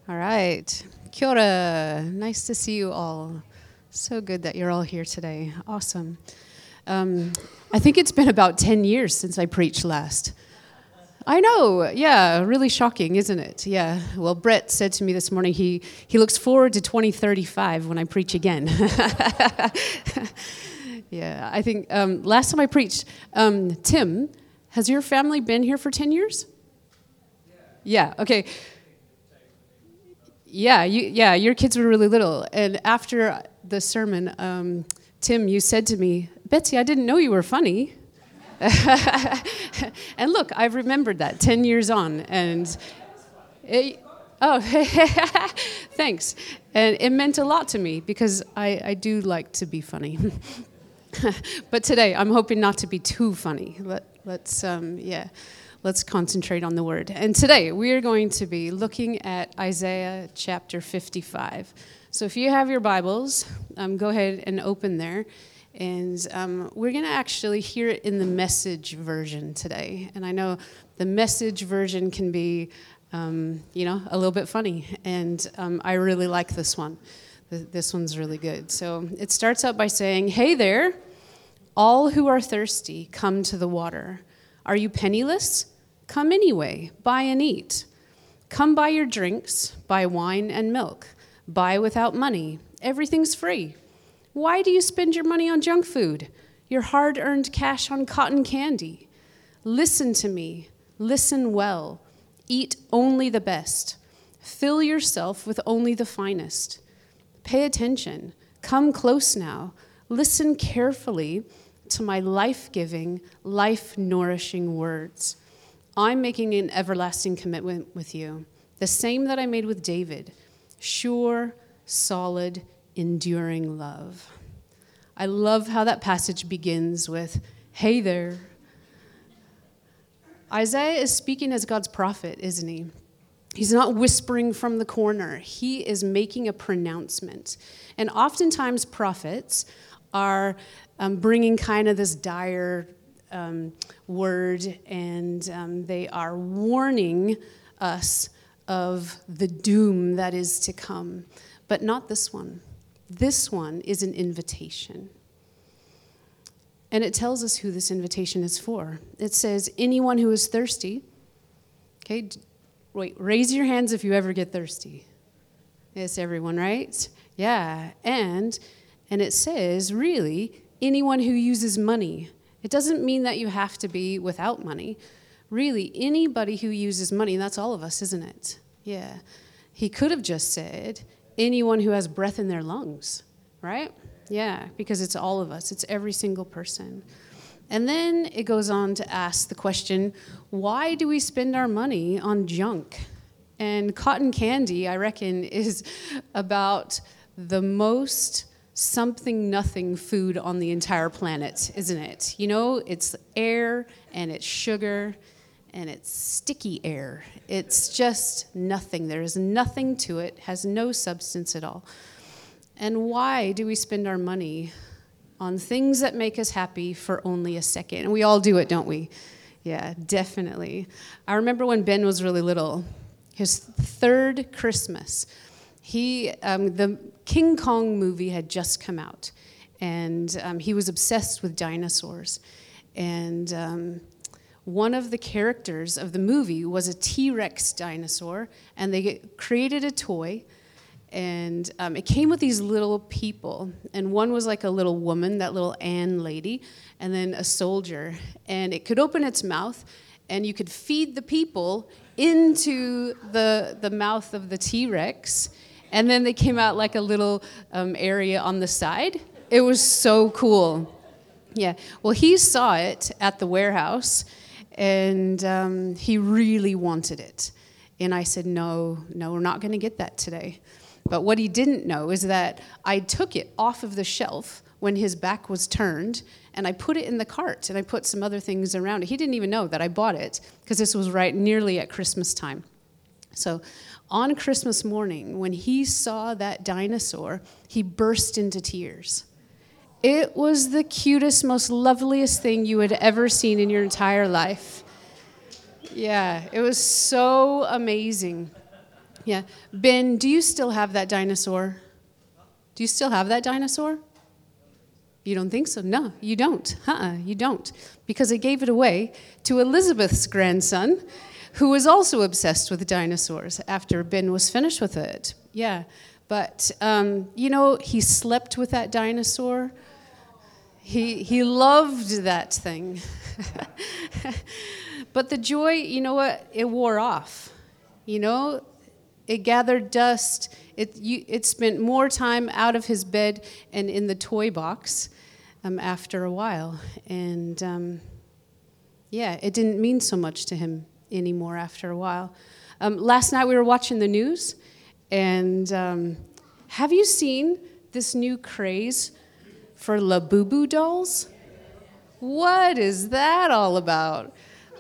All right. Kia ora. Nice to see you all. So good that you're all here today. Awesome. I think it's been about 10 years since I preached last. I know. Yeah, really shocking, isn't it? Yeah. Well, Brett said to me this morning he looks forward to 2035 when I preach again. Yeah, I think last time I preached, Tim, has your family been here for 10 years? Yeah, okay. Yeah, your kids were really little. And after the sermon, Tim, you said to me, Betsy, I didn't know you were funny. And look, I've remembered that 10 years on. And thanks. And it meant a lot to me because I do like to be funny. But today, I'm hoping not to be too funny. Let's concentrate on the word. And today, we are going to be looking at Isaiah chapter 55. So if you have your Bibles, go ahead and open there. And we're going to actually hear it in the Message version today. And I know the Message version can be, a little bit funny. And I really like this one. This one's really good. So it starts out by saying, "Hey there, all who are thirsty, come to the water. Are you penniless? Come anyway, buy and eat. Come buy your drinks, buy wine and milk. Buy without money. Everything's free. Why do you spend your money on junk food, your hard-earned cash on cotton candy? Listen to me. Listen well. Eat only the best. Fill yourself with only the finest. Pay attention. Come close now. Listen carefully to my life-giving, life-nourishing words. I'm making an everlasting commitment with you, the same that I made with David, sure, solid, enduring love." I love how that passage begins with, "Hey there." Isaiah is speaking as God's prophet, isn't he? He's not whispering from the corner. He is making a pronouncement. And oftentimes prophets are bringing kind of this dire word, and they are warning us of the doom that is to come. But not this one. This one is an invitation. And it tells us who this invitation is for. It says, anyone who is thirsty, okay, wait, raise your hands if you ever get thirsty. It's everyone, right? Yeah, and it says, really, anyone who uses money. It doesn't mean that you have to be without money. Really, anybody who uses money, and that's all of us, isn't it? Yeah. He could have just said, anyone who has breath in their lungs, right? Yeah, because it's all of us. It's every single person. And then it goes on to ask the question, why do we spend our money on junk? And cotton candy, I reckon, is about the most something-nothing food on the entire planet, isn't it? You know, it's air, and it's sugar, and it's sticky air. It's just nothing. There is nothing to it, has no substance at all. And why do we spend our money on things that make us happy for only a second? And we all do it, don't we? Yeah, definitely. I remember when Ben was really little, his third Christmas, the King Kong movie had just come out, and he was obsessed with dinosaurs. And one of the characters of the movie was a T-Rex dinosaur, and they created a toy, and it came with these little people, and one was like a little woman, that little Anne lady, and then a soldier, and it could open its mouth, and you could feed the people into the mouth of the T-Rex, and then they came out like a little area on the side. It was so cool. Yeah, well, he saw it at the warehouse, and he really wanted it. And I said, no, we're not going to get that today. But what he didn't know is that I took it off of the shelf when his back was turned, and I put it in the cart, and I put some other things around it. He didn't even know that I bought it, because this was right nearly at Christmas time. So on Christmas morning, when he saw that dinosaur, he burst into tears. It was the cutest, most loveliest thing you had ever seen in your entire life. Yeah, it was so amazing. Yeah. Ben, do you still have that dinosaur? Do you still have that dinosaur? You don't think so? No, you don't. You don't. Because I gave it away to Elizabeth's grandson, who was also obsessed with dinosaurs after Ben was finished with it. Yeah. But, he slept with that dinosaur. He loved that thing. But the joy, you know what? It wore off. It gathered dust. It spent more time out of his bed and in the toy box after a while. And, it didn't mean so much to him anymore after a while. Last night we were watching the news, and have you seen this new craze for Labubu dolls? What is that all about?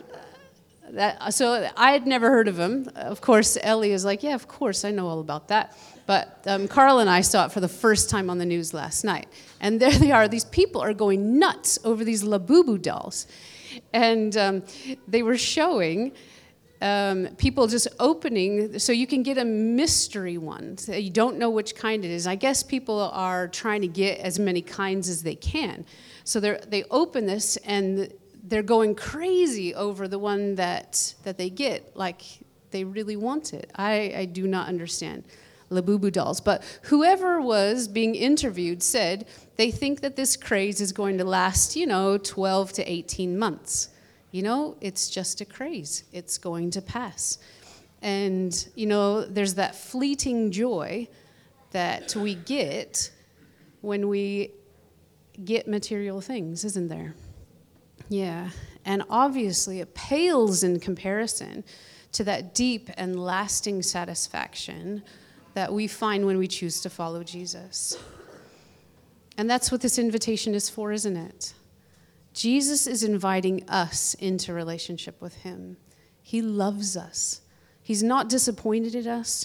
So I had never heard of them. Of course, Ellie is like, yeah, of course, I know all about that. But Carl and I saw it for the first time on the news last night. And there they are. These people are going nuts over these Labubu dolls. And they were showing people just opening, so you can get a mystery one. So you don't know which kind it is. I guess people are trying to get as many kinds as they can. So they open this, and they're going crazy over the one that they get, like they really want it. I do not understand Labubu dolls. But whoever was being interviewed said they think that this craze is going to last, 12 to 18 months. It's just a craze. It's going to pass. And, there's that fleeting joy that we get when we get material things, isn't there? Yeah, and obviously it pales in comparison to that deep and lasting satisfaction that we find when we choose to follow Jesus. And that's what this invitation is for, isn't it? Jesus is inviting us into relationship with him. He loves us. He's not disappointed in us.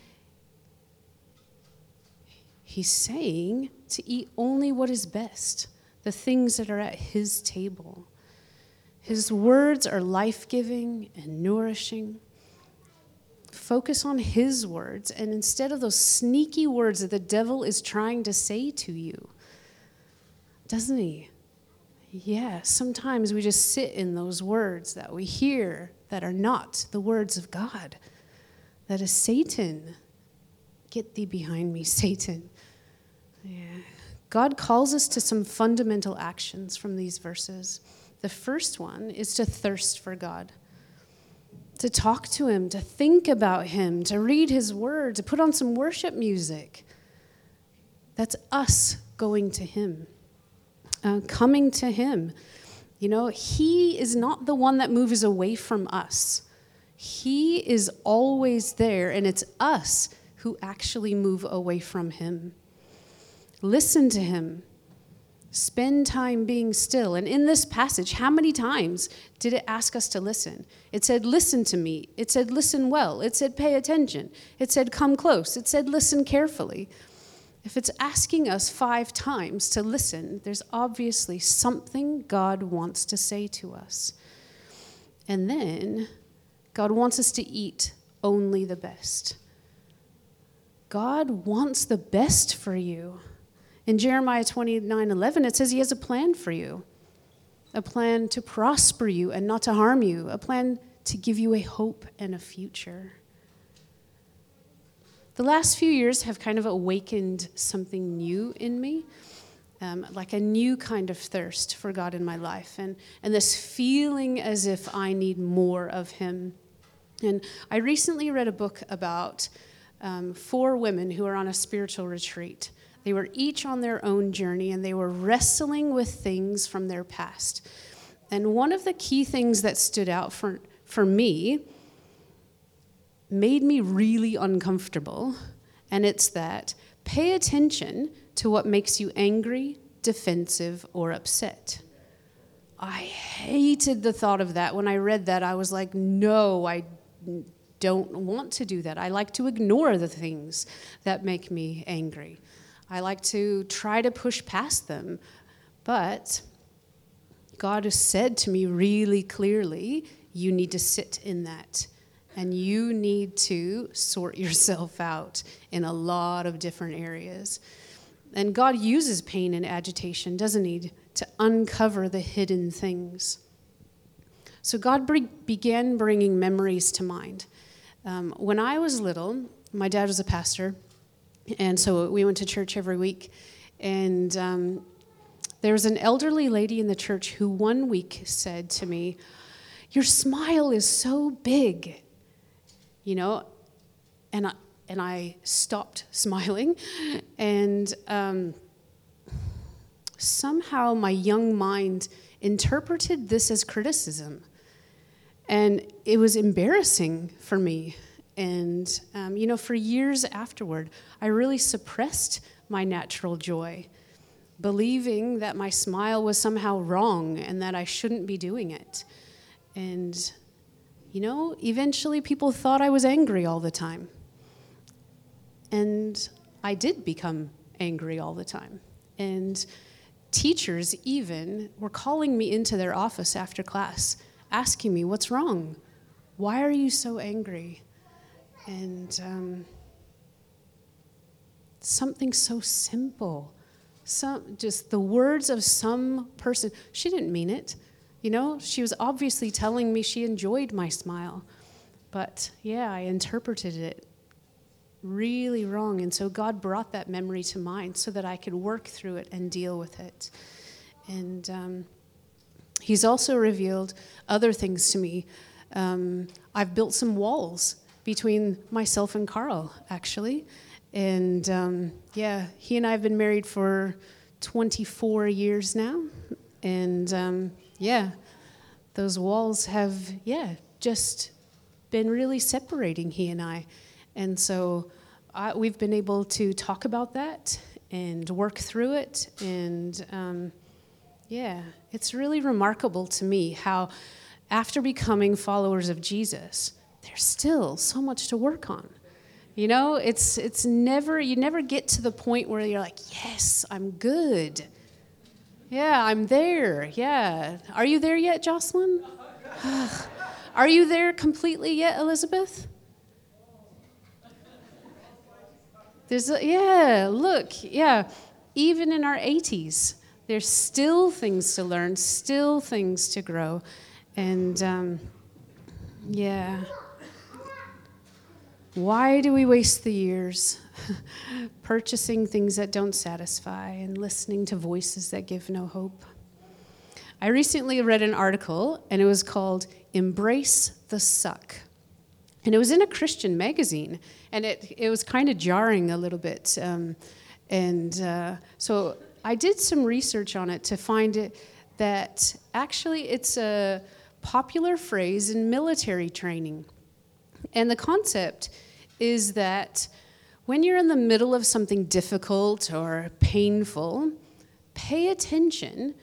He's saying to eat only what is best, the things that are at his table. His words are life-giving and nourishing. Focus on his words, and instead of those sneaky words that the devil is trying to say to you, doesn't he? Yeah, sometimes we just sit in those words that we hear that are not the words of God. That is Satan. Get thee behind me, Satan. Yeah. God calls us to some fundamental actions from these verses. The first one is to thirst for God, to talk to him, to think about him, to read his word, to put on some worship music. That's us going to him, coming to him. He is not the one that moves away from us. He is always there, and it's us who actually move away from him. Listen to him. Spend time being still. And in this passage, how many times did it ask us to listen? It said, listen to me. It said, listen well. It said, pay attention. It said, come close. It said, listen carefully. If it's asking us 5 times to listen, there's obviously something God wants to say to us. And then God wants us to eat only the best. God wants the best for you. In Jeremiah 29:11, it says he has a plan for you, a plan to prosper you and not to harm you, a plan to give you a hope and a future. The last few years have kind of awakened something new in me, like a new kind of thirst for God in my life, and this feeling as if I need more of him. And I recently read a book about 4 women who are on a spiritual retreat. They were each on their own journey, and they were wrestling with things from their past. And one of the key things that stood out for me made me really uncomfortable, and it's that pay attention to what makes you angry, defensive, or upset. I hated the thought of that. When I read that, I was like, no, I don't want to do that. I like to ignore the things that make me angry. I like to try to push past them. But God has said to me really clearly, you need to sit in that and you need to sort yourself out in a lot of different areas. And God uses pain and agitation, doesn't he, to uncover the hidden things. So God began bringing memories to mind. When I was little, my dad was a pastor, and so we went to church every week. And there was an elderly lady in the church who one week said to me, "Your smile is so big," and I stopped smiling, and somehow my young mind interpreted this as criticism, and it was embarrassing for me. And for years afterward, I really suppressed my natural joy, believing that my smile was somehow wrong and that I shouldn't be doing it. And eventually people thought I was angry all the time. And I did become angry all the time. And teachers even were calling me into their office after class, asking me, "What's wrong? Why are you so angry?" And something so simple, just the words of some person. She didn't mean it. She was obviously telling me she enjoyed my smile. But yeah, I interpreted it really wrong. And so God brought that memory to mind so that I could work through it and deal with it. And he's also revealed other things to me. I've built some walls between myself and Carl, actually. And he and I have been married for 24 years now. And those walls have, just been really separating he and I. And so we've been able to talk about that and work through it. And it's really remarkable to me how after becoming followers of Jesus, there's still so much to work on. It's never, you never get to the point where you're like, yes, I'm good. Yeah, I'm there. Yeah. Are you there yet, Jocelyn? Are you there completely yet, Elizabeth? Even in our 80s, there's still things to learn, still things to grow. And why do we waste the years purchasing things that don't satisfy and listening to voices that give no hope? I recently read an article, and it was called "Embrace the Suck." And it was in a Christian magazine, and it was kind of jarring a little bit. So I did some research on it to find it that actually it's a popular phrase in military training. And the concept is that when you're in the middle of something difficult or painful, pay attention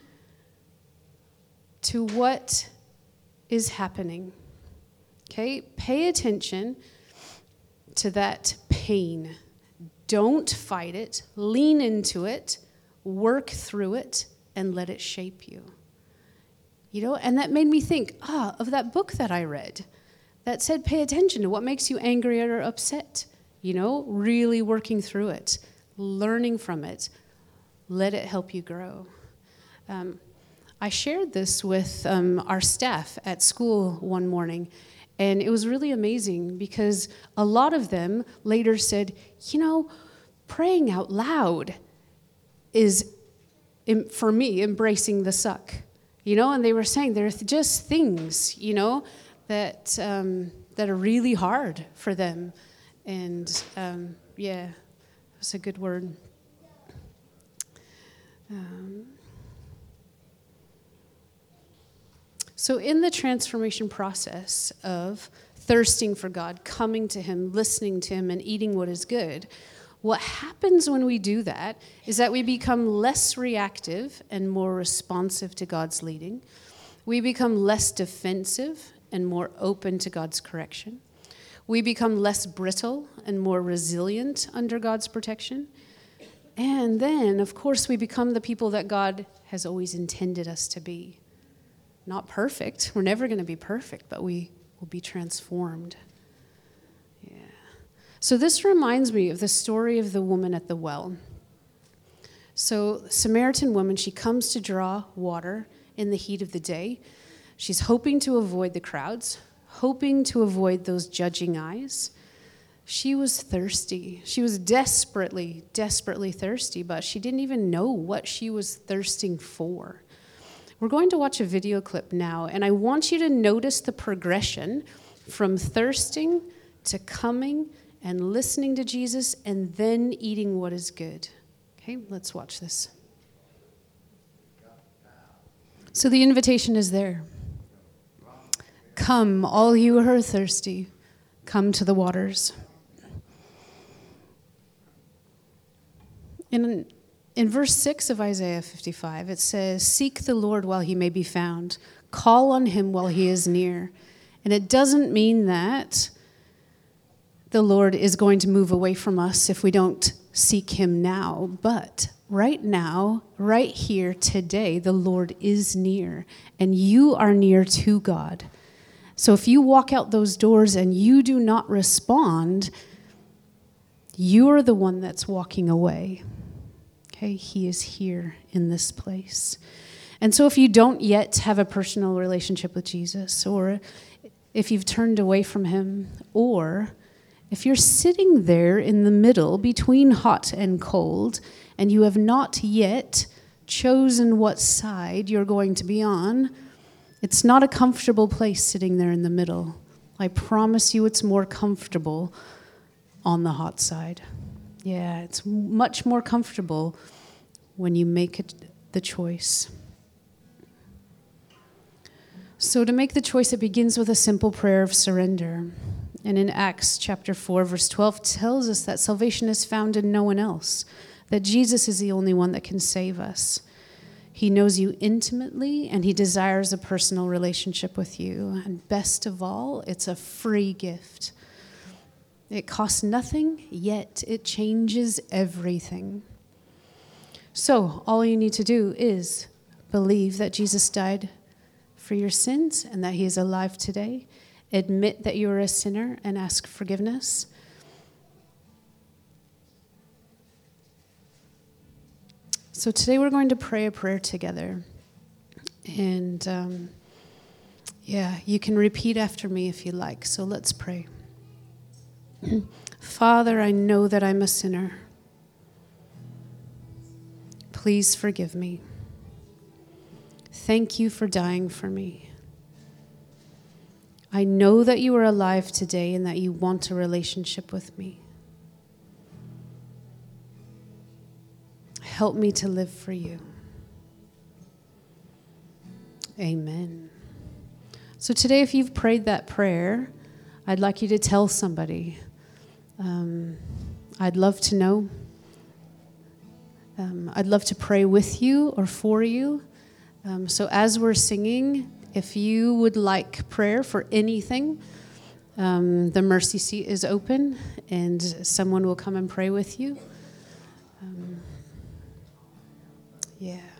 to what is happening. Okay? Pay attention to that pain. Don't fight it. Lean into it. Work through it and let it shape you. And that made me think of that book that I read that said pay attention to what makes you angry or upset. Really working through it, learning from it. Let it help you grow. I shared this with our staff at school one morning, and it was really amazing because a lot of them later said, praying out loud is, for me, embracing the suck. And they were saying there's just things, that are really hard for them. And that's a good word. So in the transformation process of thirsting for God, coming to him, listening to him, and eating what is good, what happens when we do that is that we become less reactive and more responsive to God's leading. We become less defensive and more open to God's correction. We become less brittle and more resilient under God's protection. And then, of course, we become the people that God has always intended us to be. Not perfect. We're never going to be perfect, but we will be transformed. So this reminds me of the story of the woman at the well. So Samaritan woman, she comes to draw water in the heat of the day. She's hoping to avoid the crowds, hoping to avoid those judging eyes. She was thirsty. She was desperately, desperately thirsty, but she didn't even know what she was thirsting for. We're going to watch a video clip now, and I want you to notice the progression from thirsting to coming and listening to Jesus and then eating what is good. Okay, let's watch this. So the invitation is there. Come, all you who are thirsty, come to the waters. In verse 6 of Isaiah 55, it says, seek the Lord while he may be found. Call on him while he is near. And it doesn't mean that the Lord is going to move away from us if we don't seek him now. But right now, right here, today, the Lord is near. And you are near to God. So if you walk out those doors and you do not respond, you're the one that's walking away. Okay, he is here in this place. And so if you don't yet have a personal relationship with Jesus, or if you've turned away from him, or if you're sitting there in the middle between hot and cold, and you have not yet chosen what side you're going to be on, it's not a comfortable place sitting there in the middle. I promise you it's more comfortable on the hot side. Yeah, it's much more comfortable when you make it the choice. So to make the choice, it begins with a simple prayer of surrender. And in Acts chapter 4, verse 12, tells us that salvation is found in no one else, that Jesus is the only one that can save us. He knows you intimately, and he desires a personal relationship with you. And best of all, it's a free gift. It costs nothing, yet it changes everything. So all you need to do is believe that Jesus died for your sins and that he is alive today. Admit that you are a sinner and ask forgiveness. So today we're going to pray a prayer together. And you can repeat after me if you like. So let's pray. Father, I know that I'm a sinner. Please forgive me. Thank you for dying for me. I know that you are alive today and that you want a relationship with me. Help me to live for you. Amen. So today, if you've prayed that prayer, I'd like you to tell somebody. I'd love to know. I'd love to pray with you or for you. So as we're singing, if you would like prayer for anything, the mercy seat is open and someone will come and pray with you. Yeah.